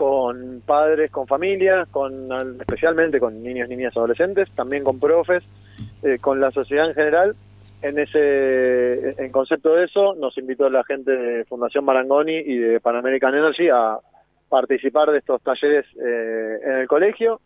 con padres, con familias, especialmente con niños, niñas, adolescentes, también con profes, con la sociedad en general. En concepto de eso, nos invitó la gente de Fundación Marangoni y de Pan American Energy a participar de estos talleres en el colegio.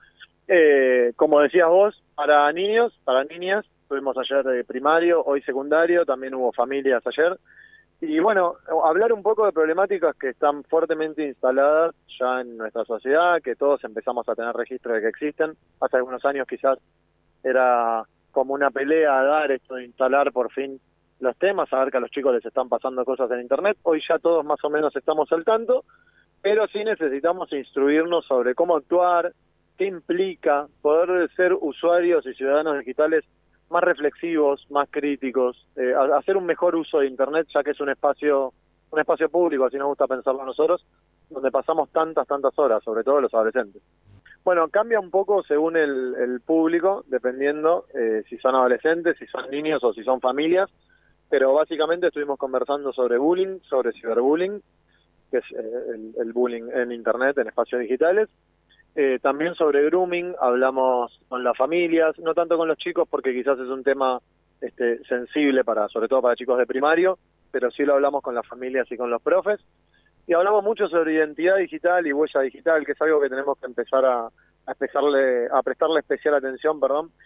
Como decías vos, para niños, para niñas, tuvimos ayer primario, hoy secundario, también hubo familias ayer. Y bueno, hablar un poco de problemáticas que están fuertemente instaladas ya en nuestra sociedad, que todos empezamos a tener registro de que existen. Hace algunos años quizás era como una pelea a dar esto de instalar por fin los temas, a ver que a los chicos les están pasando cosas en Internet. Hoy ya todos más o menos estamos al tanto, pero sí necesitamos instruirnos sobre cómo actuar, qué implica poder ser usuarios y ciudadanos digitales más reflexivos, más críticos, hacer un mejor uso de Internet, ya que es un espacio público, así nos gusta pensarlo a nosotros, donde pasamos tantas horas, sobre todo los adolescentes. Bueno, cambia un poco según el público, dependiendo si son adolescentes, si son niños o si son familias, pero básicamente estuvimos conversando sobre bullying, sobre ciberbullying, que es el bullying en Internet, en espacios digitales. También sobre grooming, hablamos con las familias, no tanto con los chicos porque quizás es un tema sensible sobre todo para chicos de primario, pero sí lo hablamos con las familias y con los profes. Y hablamos mucho sobre identidad digital y huella digital, que es algo que tenemos que empezar a prestarle especial atención,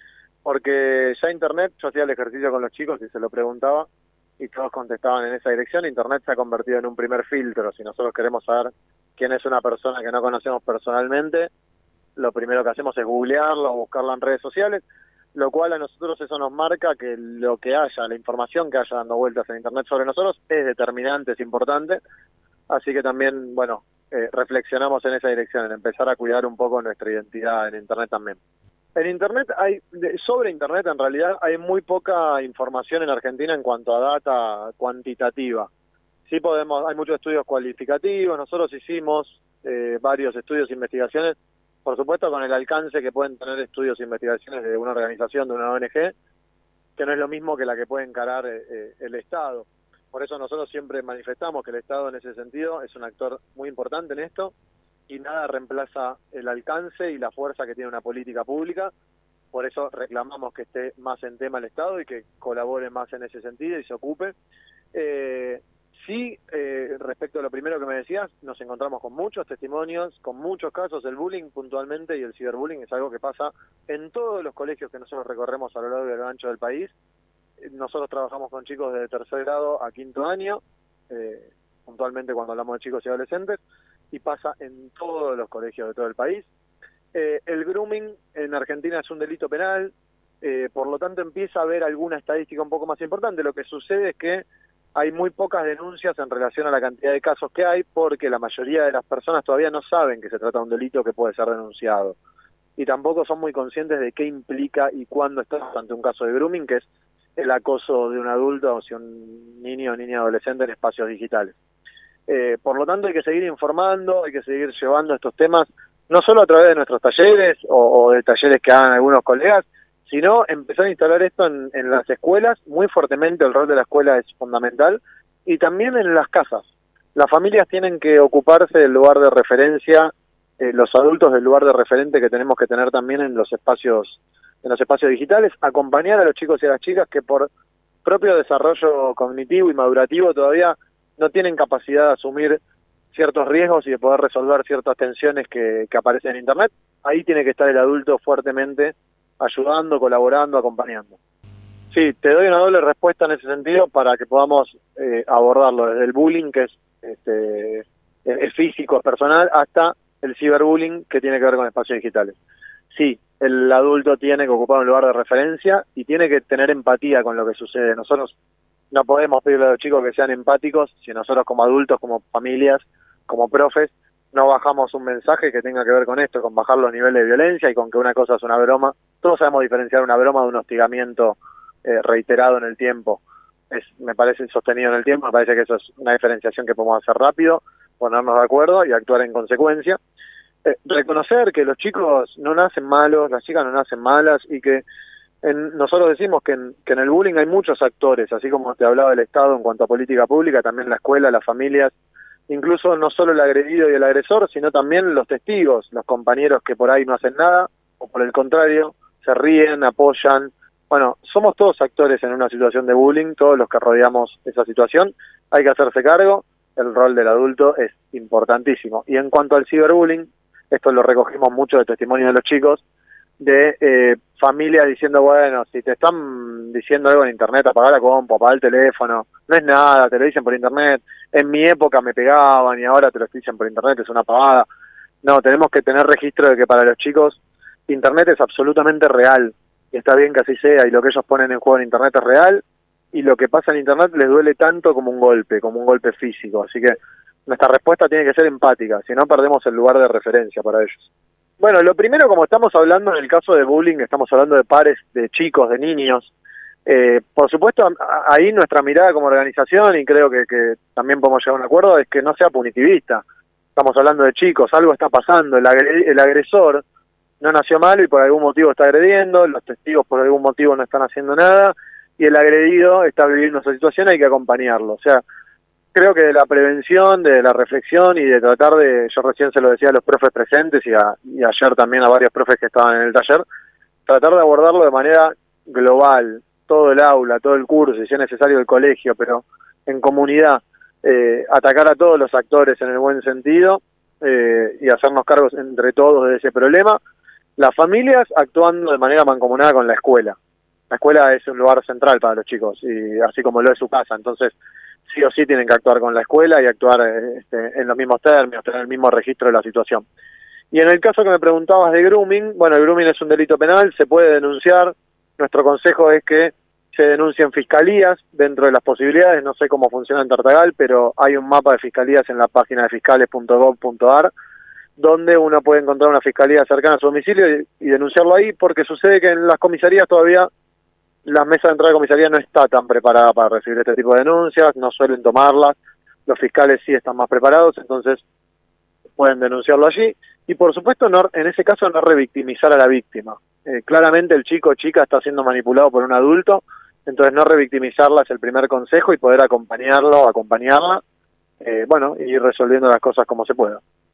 porque ya Internet, yo hacía el ejercicio con los chicos y se lo preguntaba, y todos contestaban en esa dirección. Internet se ha convertido en un primer filtro. Si nosotros queremos saber quién es una persona que no conocemos personalmente, lo primero que hacemos es googlearlo o buscarla en redes sociales, lo cual a nosotros eso nos marca que lo que haya, la información que haya dando vueltas en Internet sobre nosotros es determinante, es importante. Así que también, bueno, reflexionamos en esa dirección, en empezar a cuidar un poco nuestra identidad en Internet también. En Internet sobre Internet en realidad hay muy poca información en Argentina en cuanto a data cuantitativa. Sí hay muchos estudios cualificativos, nosotros hicimos varios estudios e investigaciones, por supuesto con el alcance que pueden tener estudios e investigaciones de una organización, de una ONG, que no es lo mismo que la que puede encarar el Estado. Por eso nosotros siempre manifestamos que el Estado en ese sentido es un actor muy importante en esto y nada reemplaza el alcance y la fuerza que tiene una política pública. Por eso reclamamos que esté más en tema el Estado y que colabore más en ese sentido y se ocupe. Respecto a lo primero que me decías, nos encontramos con muchos testimonios, con muchos casos. El bullying puntualmente y el ciberbullying es algo que pasa en todos los colegios que nosotros recorremos a lo largo y a lo ancho del país. Nosotros trabajamos con chicos de tercer grado a quinto año, puntualmente cuando hablamos de chicos y adolescentes, y pasa en todos los colegios de todo el país. El grooming en Argentina es un delito penal, por lo tanto empieza a haber alguna estadística un poco más importante. Lo que sucede es que hay muy pocas denuncias en relación a la cantidad de casos que hay, porque la mayoría de las personas todavía no saben que se trata de un delito que puede ser denunciado. Y tampoco son muy conscientes de qué implica y cuándo estás ante un caso de grooming, que es el acoso de un adulto o si un niño o niña adolescente en espacios digitales. Por lo tanto hay que seguir informando, hay que seguir llevando estos temas, no solo a través de nuestros talleres o de talleres que hagan algunos colegas, sino empezar a instalar esto en las escuelas. Muy fuertemente el rol de la escuela es fundamental, y también en las casas. Las familias tienen que ocuparse del lugar de referencia, los adultos del lugar de referente que tenemos que tener también en los espacios digitales, acompañar a los chicos y a las chicas que por propio desarrollo cognitivo y madurativo todavía no tienen capacidad de asumir ciertos riesgos y de poder resolver ciertas tensiones que aparecen en Internet. Ahí tiene que estar el adulto fuertemente ayudando, colaborando, acompañando. Sí, te doy una doble respuesta en ese sentido para que podamos abordarlo desde el bullying, que es físico, es personal, hasta el ciberbullying, que tiene que ver con espacios digitales. Sí, el adulto tiene que ocupar un lugar de referencia y tiene que tener empatía con lo que sucede. Nosotros no podemos pedirle a los chicos que sean empáticos si nosotros como adultos, como familias, como profes, no bajamos un mensaje que tenga que ver con esto, con bajar los niveles de violencia y con que una cosa es una broma. Todos sabemos diferenciar una broma de un hostigamiento reiterado en el tiempo. Me parece sostenido en el tiempo, me parece que eso es una diferenciación que podemos hacer rápido, ponernos de acuerdo y actuar en consecuencia. Reconocer que los chicos no nacen malos, las chicas no nacen malas, y que nosotros decimos que en el bullying hay muchos actores, así como te hablaba del Estado en cuanto a política pública, también la escuela, las familias incluso no solo el agredido y el agresor, sino también los testigos, los compañeros que por ahí no hacen nada, o por el contrario, se ríen, apoyan. Bueno, somos todos actores en una situación de bullying, todos los que rodeamos esa situación, hay que hacerse cargo, el rol del adulto es importantísimo. Y en cuanto al ciberbullying, esto lo recogimos mucho de testimonio de los chicos, de familias diciendo, bueno, si te están diciendo algo en internet, apaga la compu, apaga el teléfono, no es nada, te lo dicen por internet, en mi época me pegaban y ahora te lo dicen por internet, es una pavada. No, tenemos que tener registro de que para los chicos internet es absolutamente real, y está bien que así sea, y lo que ellos ponen en juego en internet es real, y lo que pasa en internet les duele tanto como un golpe físico, así que nuestra respuesta tiene que ser empática, si no perdemos el lugar de referencia para ellos. Bueno, lo primero, como estamos hablando en el caso de bullying, estamos hablando de pares, de chicos, de niños. Por supuesto, ahí nuestra mirada como organización, y creo que también podemos llegar a un acuerdo, es que no sea punitivista. Estamos hablando de chicos, algo está pasando, el agresor no nació malo y por algún motivo está agrediendo, los testigos por algún motivo no están haciendo nada, y el agredido está viviendo esa situación, hay que acompañarlo. O sea, creo que de la prevención, de la reflexión y de tratar de, yo recién se lo decía a los profes presentes y ayer también a varios profes que estaban en el taller, tratar de abordarlo de manera global, todo el aula, todo el curso, y si es necesario el colegio, pero en comunidad, atacar a todos los actores en el buen sentido y hacernos cargos entre todos de ese problema. Las familias actuando de manera mancomunada con la escuela. La escuela es un lugar central para los chicos, y así como lo es su casa, entonces sí o sí tienen que actuar con la escuela y actuar en los mismos términos, tener el mismo registro de la situación. Y en el caso que me preguntabas de grooming, bueno, el grooming es un delito penal, se puede denunciar. Nuestro consejo es que se denuncien fiscalías dentro de las posibilidades. No sé cómo funciona en Tartagal, pero hay un mapa de fiscalías en la página de fiscales.gov.ar donde uno puede encontrar una fiscalía cercana a su domicilio y denunciarlo ahí, porque sucede que en las comisarías todavía la mesa de entrada de comisaría no está tan preparada para recibir este tipo de denuncias, no suelen tomarlas, los fiscales sí están más preparados, entonces pueden denunciarlo allí, y por supuesto no, en ese caso no revictimizar a la víctima. Claramente el chico o chica está siendo manipulado por un adulto, entonces no revictimizarla es el primer consejo, y poder acompañarlo, acompañarla, bueno, y ir resolviendo las cosas como se pueda.